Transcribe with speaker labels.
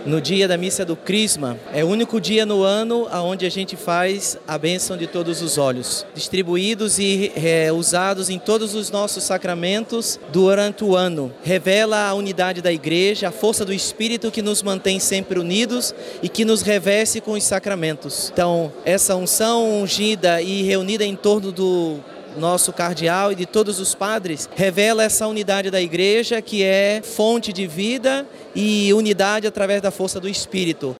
Speaker 1: no dia da missa do Crisma. É o único dia no ano onde a gente faz a bênção de todos os olhos, distribuídos e usados em todos os nossos sacramentos durante o ano. Revela a unidade da Igreja, a força do Espírito que nos mantém sempre unidos e que nos reveste com os sacramentos. Então, essa unção ungida e reunida em torno do nosso cardeal e de todos os padres, revela essa unidade da Igreja, que é fonte de vida e unidade através da força do Espírito.